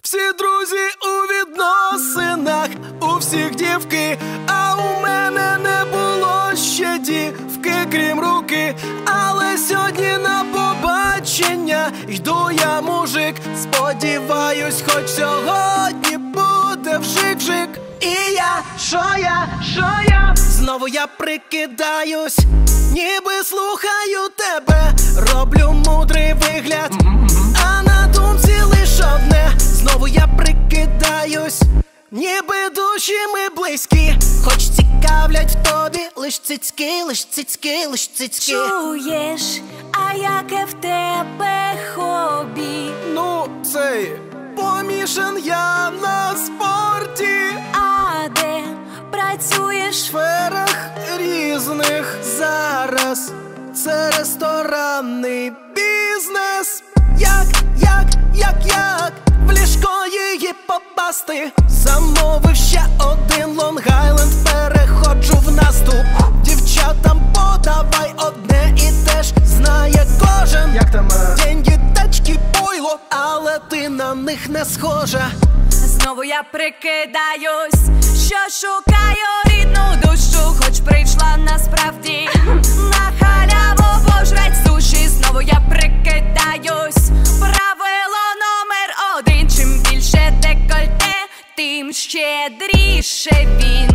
Всі друзі у відносинах, у всіх дівки, а у мене не було ще дівки, крім руки. Але сьогодні на побачення йду я, мужик. Сподіваюсь, хоч сьогодні буде вжик-вжик. І що я? Знову я прикидаюсь, ніби слухаю тебе, роблю мудрий вигляд, а на думці лиш одне. Знову я прикидаюсь, ніби душі ми близькі, хоч цікавлять в тобі лиш цицьки, лиш цицьки, лиш цицьки. Чуєш, а яке в тебе хобі? Ну, цей, помішан я на спорті. А де працюєш? В сферах різних зараз. Це ресторанний бізнес. Як в ліжко її попасти? Замовив ще один Лонг-Айленд, переходжу в наступ. Дівчатам подавай одне і теж знає кожен. Як там? Деньги, тачки, пойло, але ти на них не схожа. Знову я прикидаюсь, що шукаю рідну душу, хоч прийшла насправді на халяву пожрать суші. Знову я прикидаюсь, правило номер один: чим більше декольте, тим щедріше він.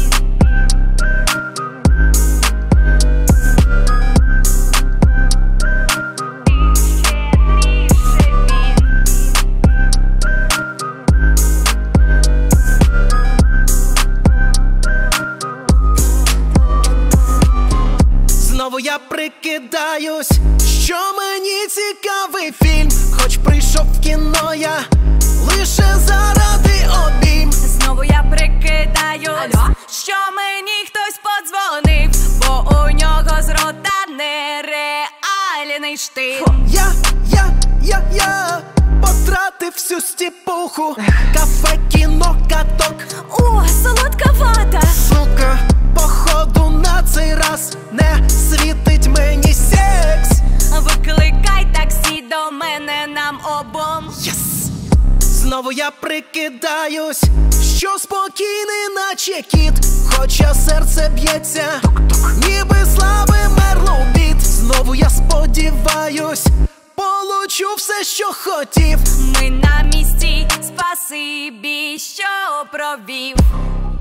Знову я прикидаюсь, що мені цікавий фільм, хоч прийшов в кіно я лише заради обійм. Знову я прикидаюсь, що мені хтось подзвонив, бо у нього з рота нереальний штиль. Я потратив всю стіпуху, кафе, кіно, каток. О, солодка вата! Сука, походу на цей раз не світить мені секс. Викликай таксі до мене нам обом. Yes! Знову я прикидаюсь, що спокійний наче кіт, хоча серце б'ється, ніби слави мерло біт. Знову я сподіваюсь, получу все, що хотів. Ми на місці, спасибі, що провів.